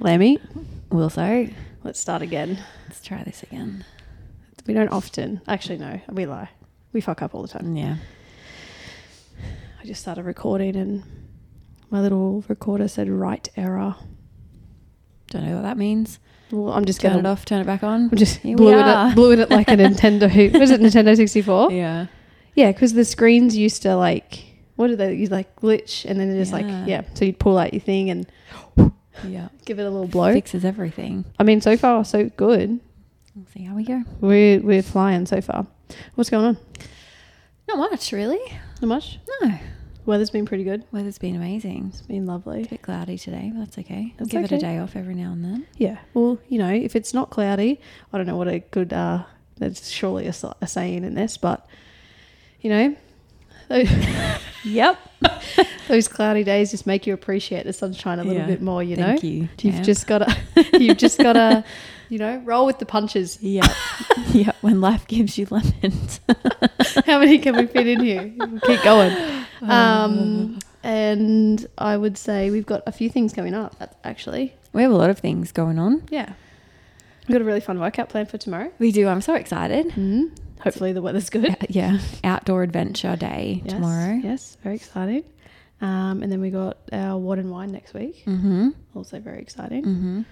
Lammy. Will so. Let's start again. Let's try this again. We don't often. Actually, no. We lie. We fuck up all the time. Yeah. I just started recording and my little recorder said write error. Don't know what that means. Well, I'm just Turn going it off, turn it back on. I'm just Here blew we are. it like a Nintendo. Was it Nintendo 64? Yeah. Yeah, because the screens used to like, what did they use? Like glitch and then it just so you'd pull out your thing and Yeah. give it a little blow. Fixes everything. I mean, so far, so good. We'll see how we go. We're flying so far. What's going on? Not much, really. Not much? No. Weather's been pretty good. Weather's been amazing. It's been lovely. It's a bit cloudy today, but that's okay. We'll That's give it a okay. day off every now and then. Yeah. Well, you know, if it's not cloudy, I don't know what a good, there's surely a saying in this, but, you know, Yep. those cloudy days just make you appreciate the sunshine a little bit more, you know? Thank you. You've just got to, you know, roll with the punches. Yeah. Yeah. When life gives you lemons. How many can we fit in here? We'll keep going. And I would say we've got a few things coming up, actually. We have a lot of things going on. Yeah. We've got a really fun workout planned for tomorrow. We do. I'm so excited. Mm-hmm. Hopefully the weather's good. Yeah. Outdoor adventure day tomorrow. Yes, very exciting. And then we got our What and Wine next week. Mm-hmm. Also very exciting. Mm-hmm.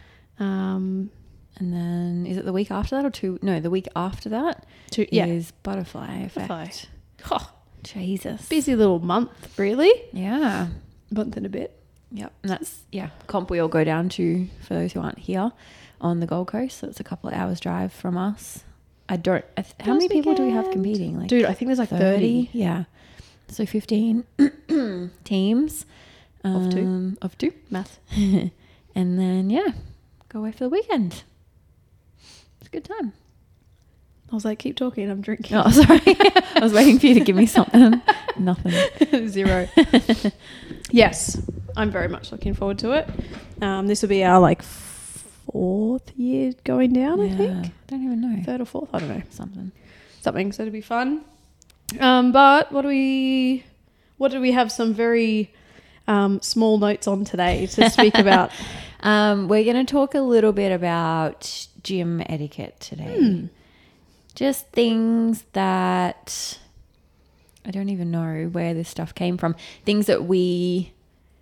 And then is it the week after that or two? No, the week after that is Butterfly Effect. Oh, Jesus. busy little month, really. Yeah. Month and a bit. Yep. And that's, comp we all go down to, for those who aren't here, on the Gold Coast. So it's a couple of hours drive from us. How many people do we have competing? Like, dude, I think there's like 30. Yeah. So 15 teams. Of two. Of two. Math. And then, go away for the weekend. It's a good time. I was like, keep talking, I'm drinking. Oh, sorry. I was waiting for you to give me something. Nothing. 0. Yes, I'm very much looking forward to it. This will be our like 4th year going down, I think. I don't even know. 3rd or 4th, I don't know. Something. So it'll be fun. But what do we have some very small notes on today to speak about? We're going to talk a little bit about gym etiquette today. Just things that I don't even know where this stuff came from. Things that we,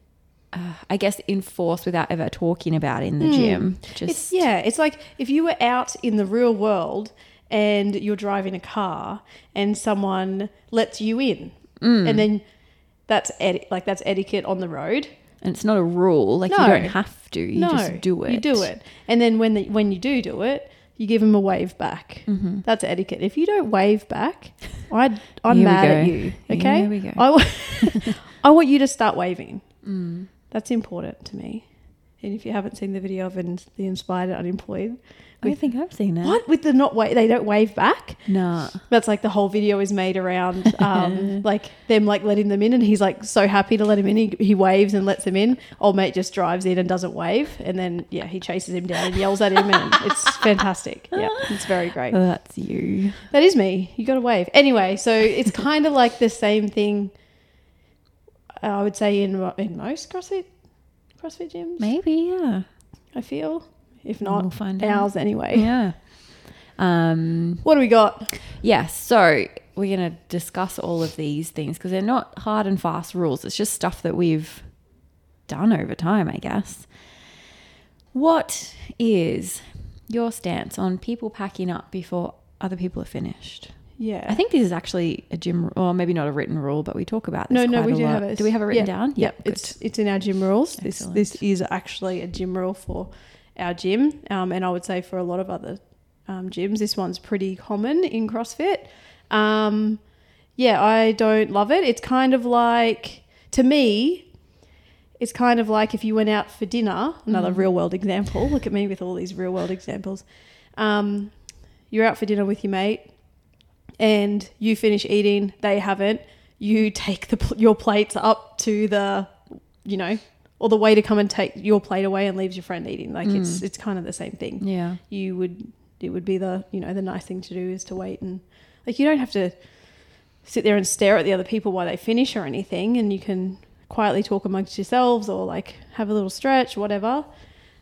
I guess, enforce without ever talking about in the gym. It's like if you were out in the real world and you're driving a car and someone lets you in and then that's etiquette on the road. And it's not a rule. Like, you don't have to. You just do it. You do it. And then when you do it, you give them a wave back. Mm-hmm. That's etiquette. If you don't wave back, I'm mad at you. Okay? Here we go. I want you to start waving. That's important to me. And if you haven't seen the video of the Inspired Unemployed, I don't think I've seen it. What? With the they don't wave back? Nah. That's like the whole video is made around like them like letting them in, and he's like so happy to let him in. He waves and lets them in. Old mate just drives in and doesn't wave, and then he chases him down and yells at him, and it's fantastic. Yeah, it's very great. That's you. That is me. You got to wave. Anyway, so it's kind of like the same thing. I would say in most CrossFit gyms. Maybe, yeah. I feel. If not, we'll find ours out. anyway. Yeah. What do we got? Yes. So we're going to discuss all of these things because they're not hard and fast rules. It's just stuff that we've done over time, I guess. What is your stance on people packing up before other people are finished? Yeah. I think this is actually a gym, or maybe not a written rule, but we talk about this No, quite we a do lot. have it. Do we have it written down? Yep. It's in our gym rules. Excellent. This is actually a gym rule for our gym, and I would say for a lot of other gyms, this one's pretty common in CrossFit. I don't love it. It's kind of like, to me, it's kind of like if you went out for dinner, another real world example. Look at me with all these real world examples. You're out for dinner with your mate and you finish eating, they haven't. You take your plates up to the, or the waiter come and take your plate away and leaves your friend eating. Like it's kind of the same thing. Yeah. It would be the nice thing to do is to wait, and like you don't have to sit there and stare at the other people while they finish or anything, and you can quietly talk amongst yourselves or like have a little stretch, whatever.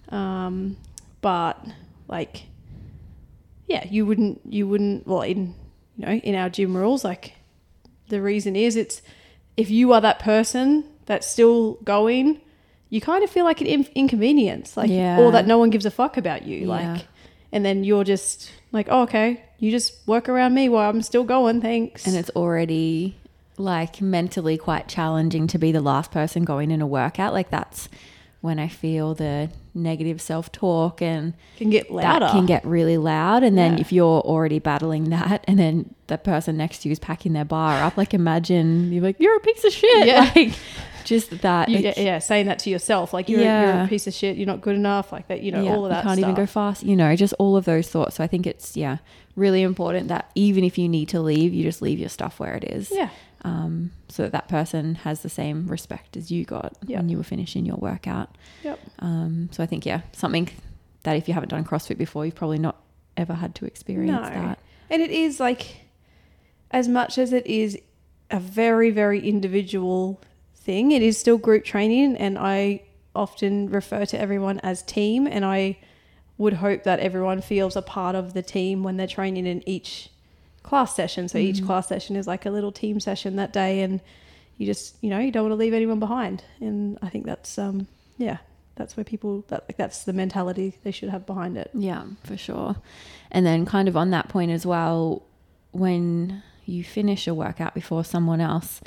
But like, yeah, you wouldn't, well, in our gym rules, like the reason is if you are that person that's still going, you kind of feel like an inconvenience, like, or that no one gives a fuck about you. Like, and then you're just like, oh, okay, you just work around me while I'm still going. Thanks. And it's already like mentally quite challenging to be the last person going in a workout. Like that's when I feel the negative self-talk and can get louder. That can get really loud. And then if you're already battling that and then the person next to you is packing their bar up, like imagine you're like, you're a piece of shit. Yeah. Like just that. Saying that to yourself, like you're a piece of shit, you're not good enough, like that, all of that you can't stuff. even go fast, just all of those thoughts. So I think it's, really important that even if you need to leave, you just leave your stuff where it is. Yeah. So that person has the same respect as you got when you were finishing your workout. Yep. So I think, something that if you haven't done CrossFit before, you've probably not ever had to experience that. And it is like, as much as it is a very, very individual thing, it is still group training. And I often refer to everyone as team. And I would hope that everyone feels a part of the team when they're training in each class session. So each class session is like a little team session that day, and you just, you don't want to leave anyone behind. And I think that's, that's where people, that's the mentality they should have behind it. Yeah, for sure. And then kind of on that point as well, when you finish a workout before someone else,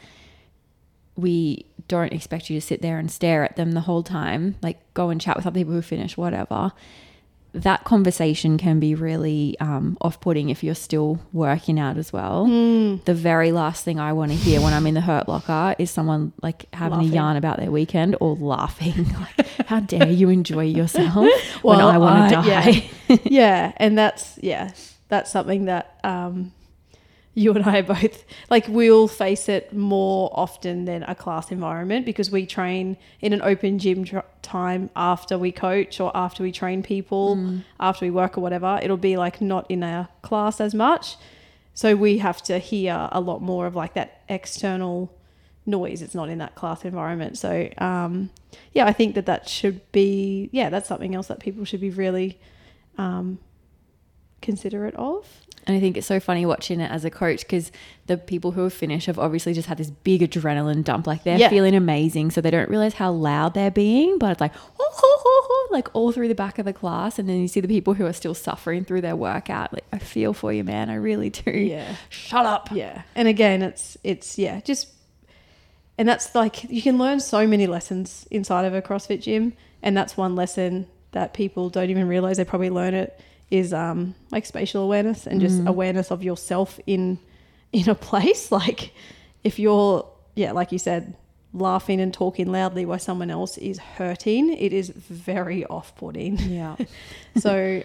we don't expect you to sit there and stare at them the whole time, like go and chat with other people who finish, whatever. That conversation can be really off-putting if you're still working out as well. The very last thing I want to hear when I'm in the Hurt Locker is someone like having a yarn about their weekend or laughing. Like, how dare you enjoy yourself when I want to die? Yeah. And that's something that you and I are both, like, we'll face it more often than a class environment because we train in an open gym time after we coach or after we train people, after we work or whatever. It'll be like not in our class as much. So we have to hear a lot more of like that external noise. It's not in that class environment. So, I think that should be, that's something else that people should be really considerate of. And I think it's so funny watching it as a coach because the people who have finished have obviously just had this big adrenaline dump. Like they're feeling amazing. So they don't realize how loud they're being, but it's like, like all through the back of the class. And then you see the people who are still suffering through their workout. Like, I feel for you, man. I really do. Yeah. Shut up. Yeah. And again, it's and that's like, you can learn so many lessons inside of a CrossFit gym. And that's one lesson that people don't even realize they probably learn it is like spatial awareness and just awareness of yourself in a place. Like if you're, like you said, laughing and talking loudly while someone else is hurting, it is very off-putting. Yeah. So,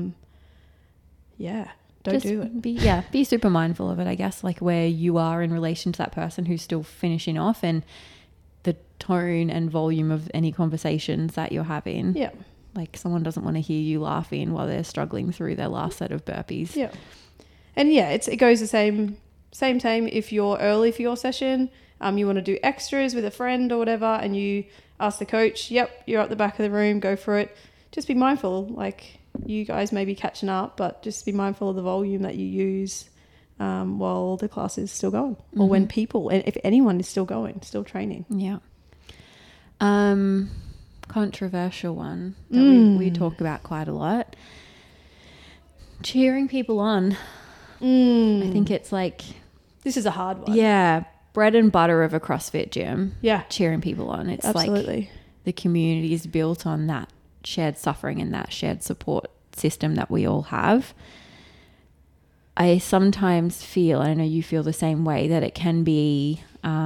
don't do it. Be super mindful of it, I guess, like where you are in relation to that person who's still finishing off and the tone and volume of any conversations that you're having. Yeah. Like someone doesn't want to hear you laughing while they're struggling through their last set of burpees. Yeah. And it goes the same time if you're early for your session, you want to do extras with a friend or whatever, and you ask the coach, yep, you're at the back of the room, go for it. Just be mindful. Like you guys may be catching up, but just be mindful of the volume that you use while the class is still going or when people, and if anyone is still going, still training. Yeah. Controversial one that we talk about quite a lot. Cheering people on. I think it's like... This is a hard one. Yeah. Bread and butter of a CrossFit gym. Yeah. Cheering people on. It's absolutely. Like the community is built on that shared suffering and that shared support system that we all have. I sometimes feel, I know you feel the same way, that it can be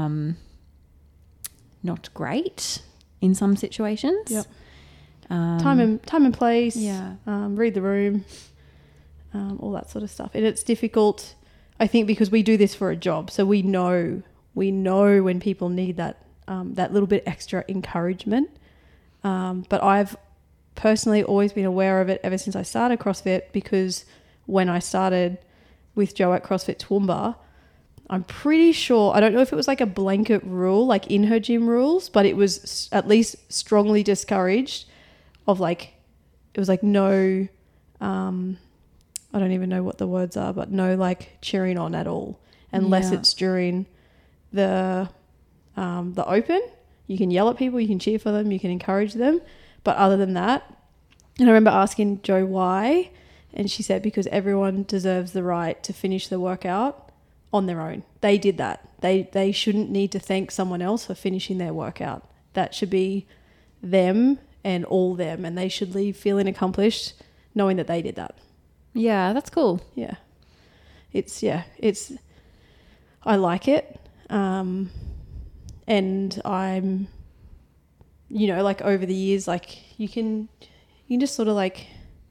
not great in some situations. Yep. Time and place. Yeah. Read the room. All that sort of stuff. And it's difficult, I think, because we do this for a job. So we know when people need that little bit extra encouragement. But I've personally always been aware of it ever since I started CrossFit, because when I started with Jo at CrossFit Toowoomba, I'm pretty sure, I don't know if it was like a blanket rule, like in her gym rules, but it was at least strongly discouraged of like, it was like no, I don't even know what the words are, but no like cheering on at all, unless it's during the open. You can yell at people, you can cheer for them, you can encourage them. But other than that, and I remember asking Jo why, and she said because everyone deserves the right to finish the workout on their own. They did that. They shouldn't need to thank someone else for finishing their workout. That should be them and all them, and they should leave feeling accomplished knowing that they did that. Yeah, that's cool. Yeah. I like it. And I'm, you know, like over the years, like you can just sort of like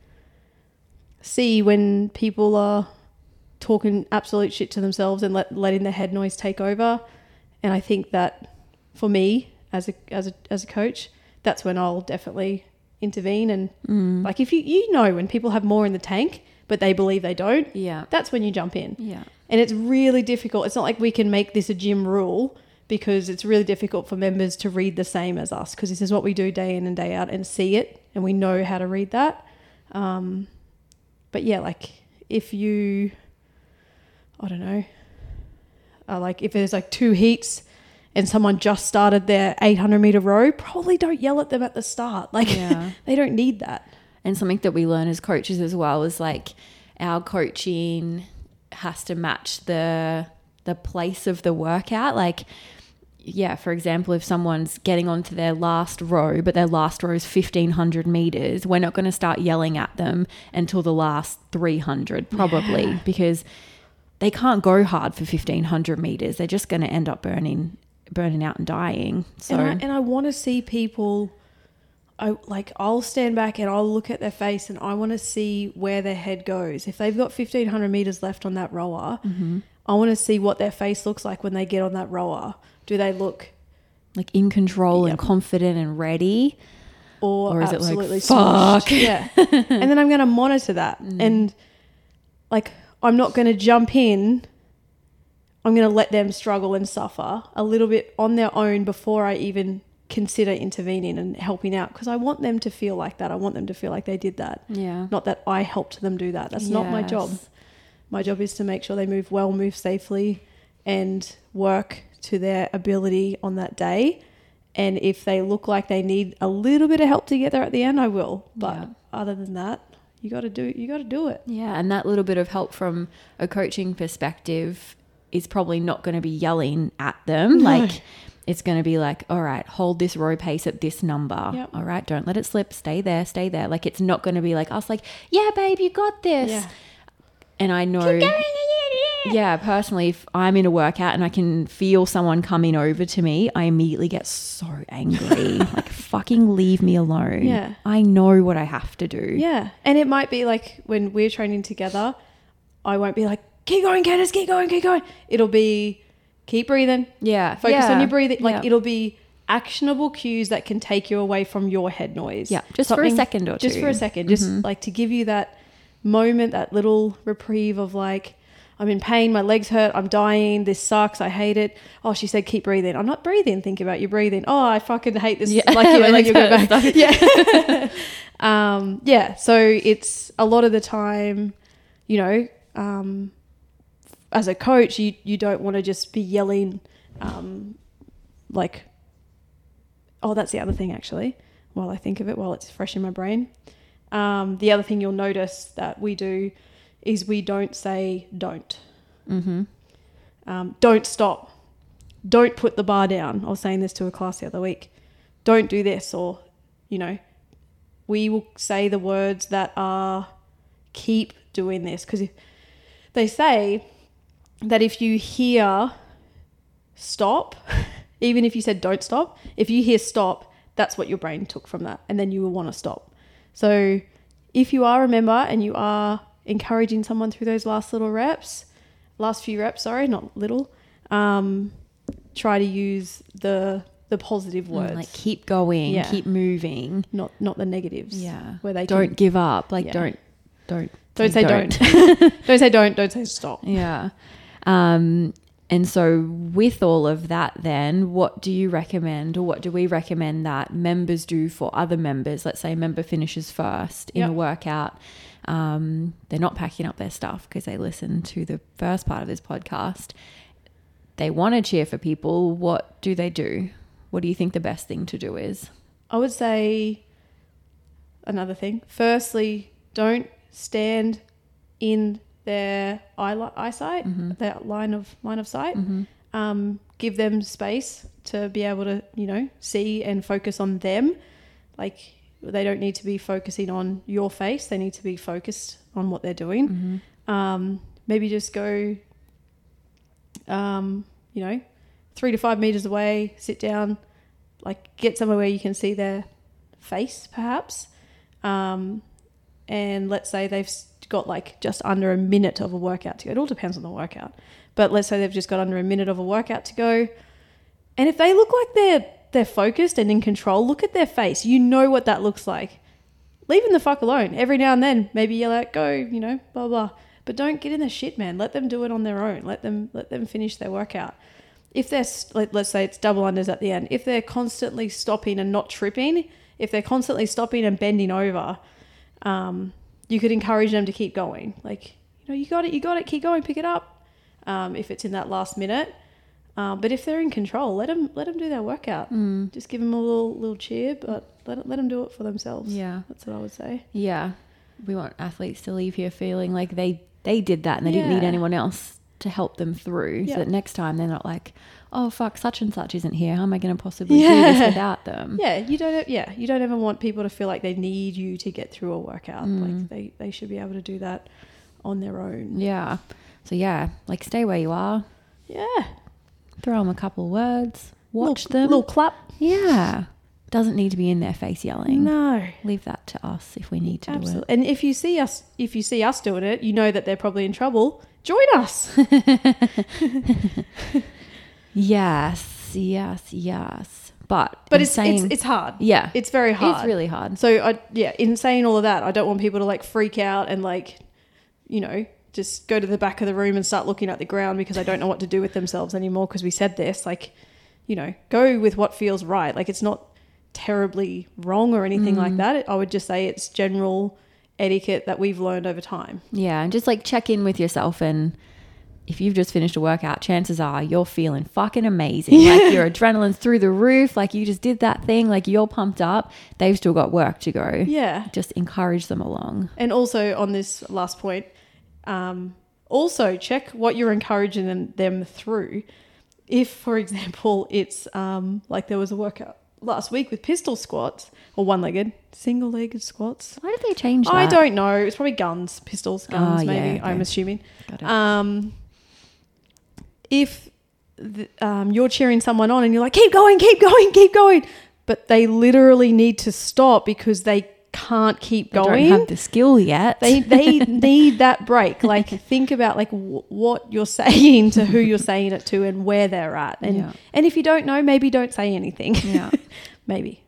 see when people are talking absolute shit to themselves and letting their head noise take over. And I think that for me as a coach, that's when I'll definitely intervene. And like if you know when people have more in the tank but they believe they don't, that's when you jump in. Yeah. And it's really difficult. It's not like we can make this a gym rule, because it's really difficult for members to read the same as us, because this is what we do day in and day out and see it, and we know how to read that. But yeah, like if you, I don't know, like if there's like 2 heats and someone just started their 800 meter row, probably don't yell at them at the start. Like they don't need that. And something that we learn as coaches as well is like our coaching has to match the place of the workout. Like, yeah, for example, if someone's getting onto their last row, but their last row is 1,500 meters, we're not going to start yelling at them until the last 300 probably, because they can't go hard for 1,500 meters. They're just going to end up burning out and dying. So, and I want to see people, I'll stand back and I'll look at their face and I want to see where their head goes. If they've got 1,500 meters left on that rower, I want to see what their face looks like when they get on that rower. Do they look like in control and confident and ready? Or is absolutely it like, fuck? Smushed? Yeah. And then I'm going to monitor that. And like, I'm not going to jump in. I'm going to let them struggle and suffer a little bit on their own before I even consider intervening and helping out, because I want them to feel like that. I want them to feel like they did that. Yeah. Not that I helped them do that. That's not my job. My job is to make sure they move well, move safely, and work to their ability on that day. And if they look like they need a little bit of help to get there at the end, I will. But other than that, you got to do it. Yeah. And that little bit of help from a coaching perspective is probably not going to be yelling at them. No. Like, it's going to be like, all right, hold this row pace at this number. Yep. All right, don't let it slip. Stay there. Like, it's not going to be like us, like, yeah, babe, you got this. Yeah. And I know, personally, if I'm in a workout and I can feel someone coming over to me, I immediately get so angry. Like, fucking leave me alone. Yeah. I know what I have to do. Yeah. And it might be like when we're training together, I won't be like, keep going, Candice, keep going. It'll be, keep breathing. Yeah. Focus on your breathing. Like, it'll be actionable cues that can take you away from your head noise. Yeah. Just for a second or two. Just for a second. Just like to give you that moment, that little reprieve of like, I'm in pain, my legs hurt, I'm dying, this sucks, I hate it. Oh, she said keep breathing. I'm not breathing, think about your breathing. Oh, I fucking hate this. Yeah. Like, and then you go back. Yeah. So it's a lot of the time, you know, as a coach, you don't want to just be yelling, like, oh, that's the other thing actually, while I think of it, while it's fresh in my brain. The other thing you'll notice that we do is we don't say don't. Don't stop. Don't put the bar down. I was saying this to a class the other week. Don't do this, or, you know, we will say the words that are keep doing this, because they say that if you hear stop, even if you said don't stop, if you hear stop, that's what your brain took from that, and then you will want to stop. So if you are a member and you are encouraging someone through those last few reps, not little, try to use the positive words. Like keep going, keep moving. Not the negatives. Yeah. Where they don't give up. Like don't say don't. Don't say don't say stop. Yeah. And And so with all of that, then what do you recommend, or what do we recommend that members do for other members? Let's say a member finishes first in a workout. They're not packing up their stuff because they listened to the first part of this podcast. They want to cheer for people. What do they do? What do you think the best thing to do is? I would say another thing. Firstly, don't stand in their eyesight, their line of sight. Give them space to be able to, see and focus on them. Like, they don't need to be focusing on your face. They need to be focused on what they're doing. Maybe just go, 3 to 5 meters away, sit down, like get somewhere where you can see their face perhaps. And let's say they've got like just under a minute of a workout to go. It all depends on the workout. But let's say they've just got under a minute of a workout to go. And if they look like they're focused and in control, look at their face. You know what that looks like. Leave them the fuck alone. Every now and then, maybe yell out, go, blah, blah. But don't get in the shit, man. Let them do it on their own. Let them finish their workout. If they're, let's say it's double unders at the end, if they're constantly stopping and not tripping, if they're constantly stopping and bending over, you could encourage them to keep going. Like, you got it, keep going, pick it up. If it's in that last minute. But if they're in control, let them do their workout. Just give them a little cheer, but let them do it for themselves. Yeah. That's what I would say. Yeah. We want athletes to leave here feeling like they did that and they didn't need anyone else to help them through. So that next time they're not like, oh fuck, such and such isn't here. How am I going to possibly do this without them? Yeah. You don't ever want people to feel like they need you to get through a workout. Like they should be able to do that on their own. Yeah. So like stay where you are. Yeah. Throw them a couple of words. Watch them. Little clap. Yeah. Doesn't need to be in their face yelling. No. Leave that to us if we need to do it. And if you see us doing it, you know that they're probably in trouble. Join us. Yes. But it's hard. Yeah. It's very hard. It's really hard. So in saying all of that, I don't want people to like freak out and like, just go to the back of the room and start looking at the ground because I don't know what to do with themselves anymore because we said this. Like, go with what feels right. Like, it's not terribly wrong or anything like that. I would just say it's general etiquette that we've learned over time. Yeah, and just like check in with yourself, and if you've just finished a workout, chances are you're feeling fucking amazing. Yeah. Like your adrenaline's through the roof, like you just did that thing, like you're pumped up. They've still got work to go. Yeah. Just encourage them along. And also on this last point, also check what you're encouraging them through. If, for example, it's like there was a workout last week with pistol squats or one-legged, single-legged squats. Why did they change that? I don't know. It's probably pistols, maybe. Yeah, okay. I'm assuming. Got it. If you're cheering someone on and you're like, keep going, but they literally need to stop because they can't keep going. They don't have the skill yet. They need that break. Like, think about like what you're saying to who you're saying it to and where they're at. And if you don't know, maybe don't say anything. Yeah, maybe.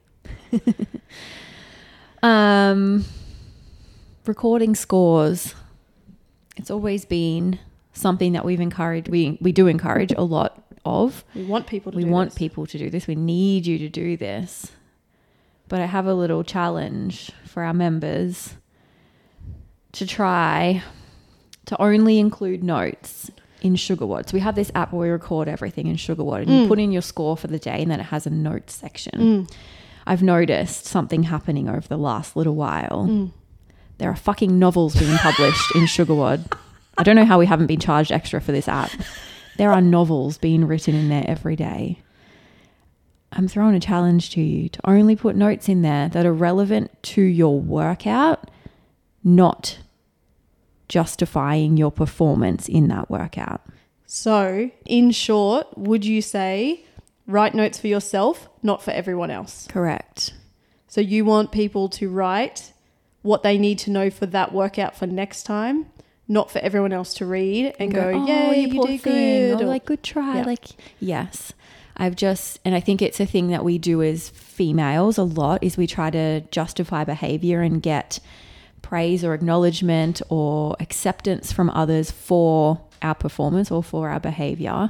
Recording scores. It's always been something that we've encouraged. We do encourage a lot of. We want people to do this. We need you to do this. But I have a little challenge for our members to try to only include notes in SugarWOD. So we have this app where we record everything in SugarWOD, and you put in your score for the day, and then it has a notes section. I've noticed something happening over the last little while. There are fucking novels being published in SugarWOD. I don't know how we haven't been charged extra for this app. There are novels being written in there every day. I'm throwing a challenge to you to only put notes in there that are relevant to your workout, not justifying your performance in that workout. So, in short, would you say write notes for yourself, not for everyone else? Correct. So you want people to write what they need to know for that workout for next time, not for everyone else to read and go, yeah, you did good. Or like, good try. Yeah. Like, yes. And I think it's a thing that we do as females a lot, is we try to justify behavior and get praise or acknowledgement or acceptance from others for our performance or for our behavior.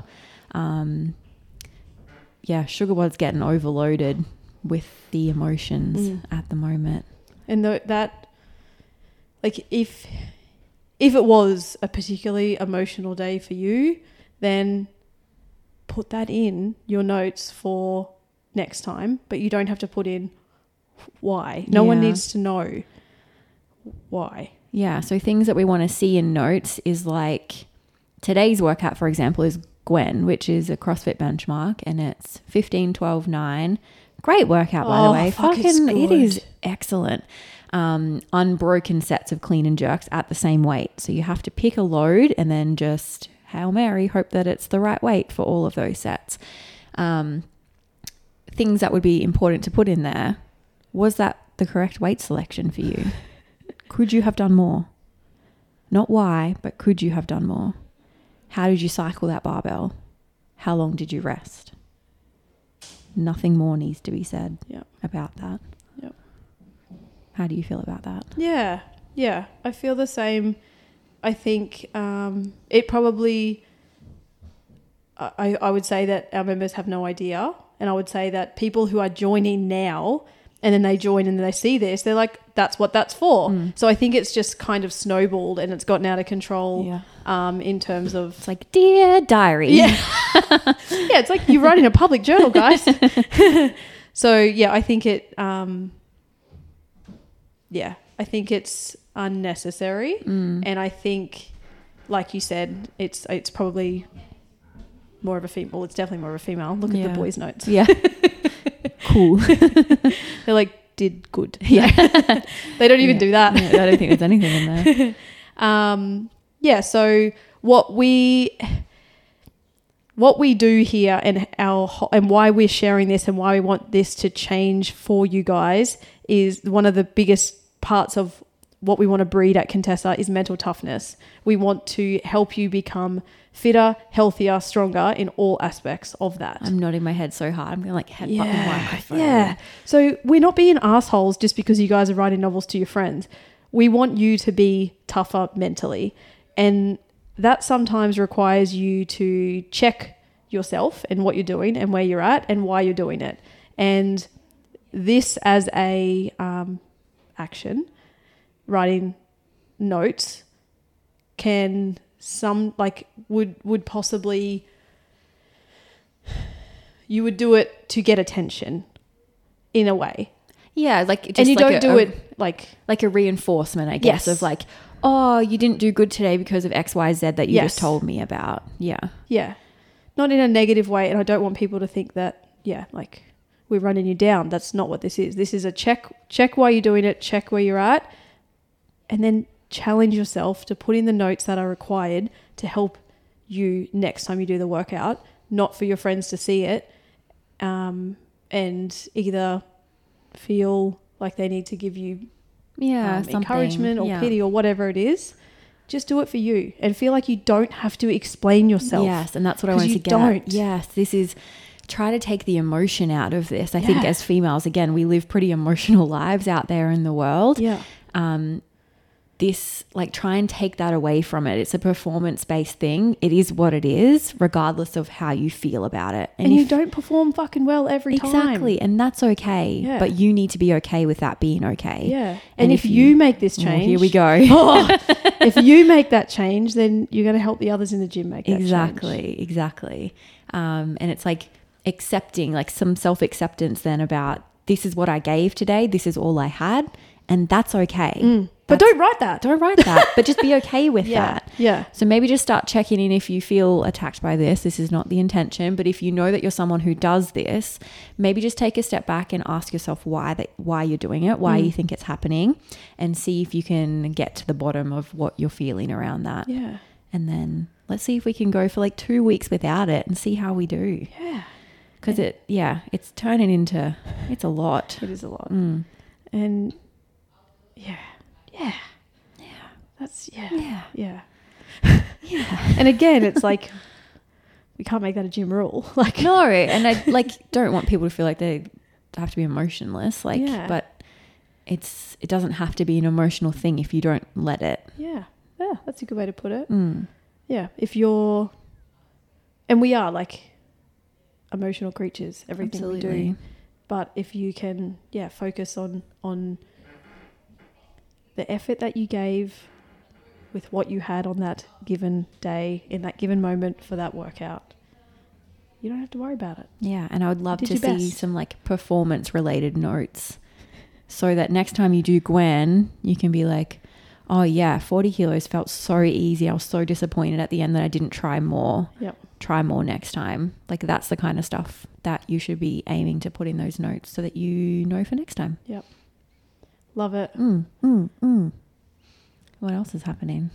Sugar was getting overloaded with the emotions at the moment. And that, like, if it was a particularly emotional day for you, then put that in your notes for next time, but you don't have to put in why. No one needs to know why. Yeah, so things that we want to see in notes is like today's workout, for example, is Gwen, which is a CrossFit benchmark, and it's 15, 12, 9. Great workout, by the way. It is excellent. Unbroken sets of clean and jerks at the same weight. So you have to pick a load and then just Hail Mary, hope that it's the right weight for all of those sets. Things that would be important to put in there. Was that the correct weight selection for you? Could you have done more? Not why, but could you have done more? How did you cycle that barbell? How long did you rest? Nothing more needs to be said about that. Yep. How do you feel about that? Yeah. I feel the same. I think it probably, I would say that our members have no idea. And I would say that people who are joining now and then they join and then they see this, they're like, that's what that's for. So I think it's just kind of snowballed and it's gotten out of control in terms of... It's like, dear diary. Yeah. It's like you're writing a public journal, guys. So, I think it... I think it's unnecessary. And I think, like you said, it's probably more of a female. Well, it's definitely more of a female. Look at the boys' notes. Yeah. Cool. They're like, did good. Yeah. They don't even do that. Yeah, I don't think there's anything in there. So what we do here and why we're sharing this and why we want this to change for you guys is one of the biggest parts of what we want to breed at Contessa is mental toughness. We want to help you become fitter, healthier, stronger in all aspects of that. I'm nodding my head so hard. I'm going to like headbutt the microphone. Yeah. So we're not being assholes just because you guys are writing novels to your friends. We want you to be tougher mentally. And that sometimes requires you to check yourself and what you're doing and where you're at and why you're doing it. And this as a action, writing notes would possibly, you would do it to get attention in a way. Yeah, like just and you like don't do it like a reinforcement, I guess, of like, oh, you didn't do good today because of X, Y, Z that you just told me about. Yeah. Yeah. Not in a negative way. And I don't want people to think that, like we're running you down. That's not what this is. This is a check why you're doing it, check where you're at, and then challenge yourself to put in the notes that are required to help you next time you do the workout, not for your friends to see it, and either feel like they need to give you encouragement or pity or whatever it is. Just do it for you and feel like you don't have to explain yourself. Yes, and that's what I wanted to get at. Yes, this is try to take the emotion out of this. I think as females, again, we live pretty emotional lives out there in the world. Yeah. This, like, try and take that away from it. It's a performance-based thing. It is what it is, regardless of how you feel about it. And you don't perform fucking well every time. Exactly, and that's okay. Yeah. But you need to be okay with that being okay. Yeah. And if you make this change... here we go. If you make that change, then you're going to help the others in the gym make that change. Exactly. And it's like accepting, like some self-acceptance then about this is what I gave today, this is all I had, and that's okay. But don't write that. But just be okay with that. Yeah. So maybe just start checking in if you feel attacked by this. This is not the intention. But if you know that you're someone who does this, maybe just take a step back and ask yourself why you're doing it, why you think it's happening, and see if you can get to the bottom of what you're feeling around that. Yeah. And then let's see if we can go for like 2 weeks without it and see how we do. Yeah. Because it's turning into, it's a lot. It is a lot. Mm. And yeah. That's yeah. And again, it's like we can't make that a gym rule. Like no, and I don't want people to feel like they have to be emotionless. But it doesn't have to be an emotional thing if you don't let it. Yeah, that's a good way to put it. Yeah, if you're, and we are like emotional creatures, everything we do. But if you can, focus on the effort that you gave with what you had on that given day, in that given moment for that workout, you don't have to worry about it. Yeah, and I would love Did to your see best. some like performance related notes so that next time you do Gwen, you can be like, oh yeah, 40 kilos felt so easy. I was so disappointed at the end that I didn't try more. Yep. Try more next time. Like that's the kind of stuff that you should be aiming to put in those notes so that you know for next time. Yep. Love it. What else is happening?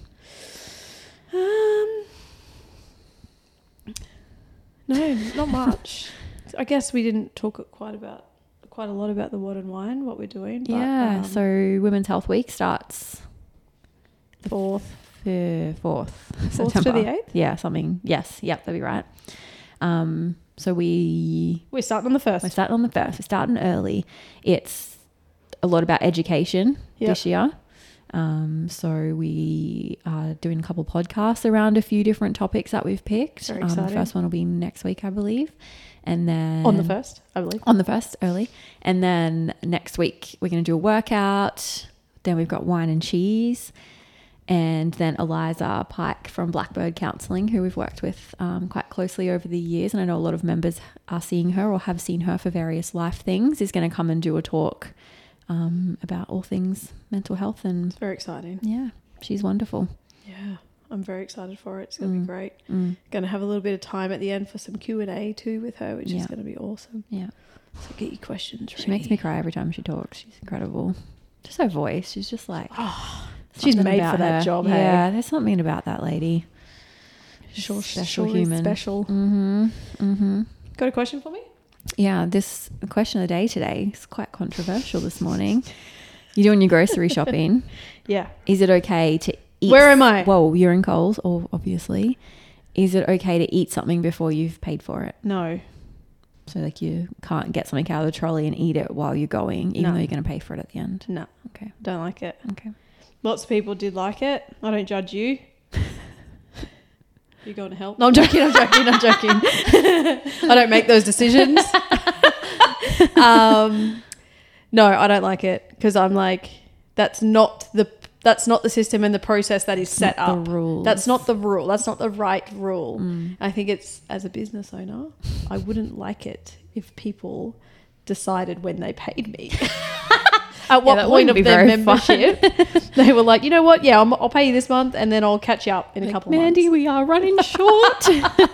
No, not much. I guess we didn't talk quite a lot about the water and wine, what we're doing. But, Yeah, so Women's Health Week starts 4th. 4th 4th to the 8th? Yeah, something. Yes, yep, that'd be right. So We're starting on the 1st. we're starting on the 1st. We're starting early. It's a lot about education this year. So we are doing a couple podcasts around a few different topics that we've picked. Very The exciting. first one will be next week, I believe. And then On the 1st, I believe. on the 1st, early. And then next week we're going to do a workout. Then we've got wine and cheese. And then Eliza Pike from Blackbird Counselling, who we've worked with quite closely over the years, and I know a lot of members are seeing her or have seen her for various life things, is going to come and do a talk about all things mental health. And It's very exciting. yeah, she's wonderful. Yeah, I'm very excited for it. It's going to be great. Mm. Going to have a little bit of time at the end for some Q&A too with her, which is going to be awesome. Yeah. So get your questions ready. She makes me cry every time she talks. She's incredible. Just her voice. She's just like... She's something made about for that her. job, Yeah, there's something about that lady. Sure, Special sure human. Special. Got a question for me? Yeah, this question of the day today is quite controversial this morning. You're doing your grocery shopping. Yeah. Is it okay to eat... Where am I? Well, you're in Coles, obviously. Is it okay to eat something before you've paid for it? No. So, like, you can't get something out of the trolley and eat it while you're going, even though you're going to pay for it at the end? No. Okay. Don't like it. Okay. Lots of people did like it. I don't judge you. You're going to help. No, I'm joking. I'm joking. I don't make those decisions. No, I don't like it because I'm like, that's not the system and the process that is set up. The rules. That's not the rule. That's not the right rule. I think it's, as a business owner, I wouldn't like it if people decided when they paid me. At what that point wouldn't of be their very fun. membership they were like, you know what? Yeah, I'll pay you this month and then I'll catch you up in a couple Mandy, months. we are running short.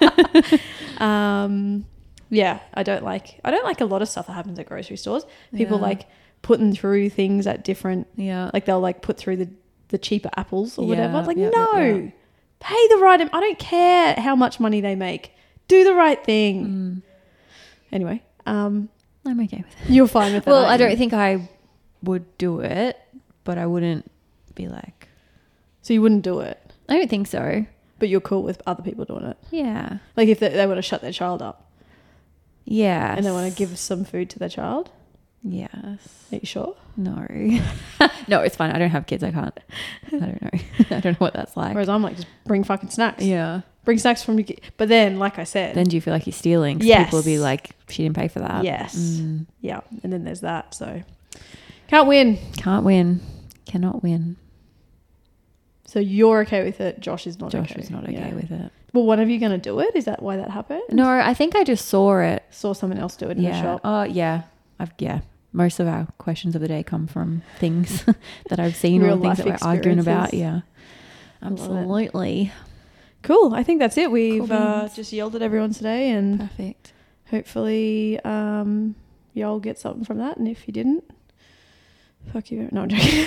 Yeah, I don't like a lot of stuff that happens at grocery stores. People Yeah. like putting through things at different, Yeah. like they'll like put through the cheaper apples or Yeah, whatever. It's like, yeah, no, yeah. pay the right. I don't care how much money they make. Do the right thing. Anyway, I'm okay with it. you're fine with that. Well, I aren't you? don't think I would do it, but I wouldn't be like... So you wouldn't do it, I don't think so. but you're cool with other people doing it. Yeah. Like if they want to shut their child up Yeah. and they want to give some food to their child. Yes. Are you sure? No. No, it's fine. I don't have kids. I can't. I don't know. I don't know what that's like. Whereas I'm like, just bring fucking snacks. Yeah. Bring snacks from your kid. But then, like I said, Then do you feel like you're stealing? 'Cause Yes. people will be like, she didn't pay for that. yes. Mm. Yeah. And then there's that. So can't win. Can't win. Cannot win. So you're okay with it. Josh is not Josh okay. is not okay Yeah. with it. Well, one of you going to do it? Is that why that happened? No, I think I just saw it. Saw someone else do it in the Yeah. shop. Oh, yeah. Most of our questions of the day come from things that I've seen Real or things that life we're arguing about. experiences. Yeah. Love it. Absolutely. Cool. I think that's it. We've beans. just yelled at everyone today and Perfect. hopefully y'all get something from that. And if you didn't, fuck you. No, I'm joking.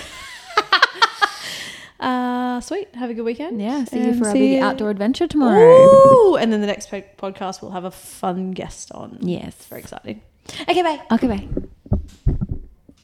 Sweet. Have a good weekend. Yeah. See you And for our see big you- outdoor adventure tomorrow. Ooh, and then the next podcast we'll have a fun guest on. Yes. It's very exciting. Okay, bye. Okay, bye.